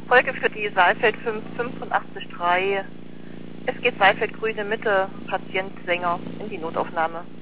Folge für die Saalfeld 585.3. Es geht Saalfeld Grüne Mitte, Patient Sänger in die Notaufnahme.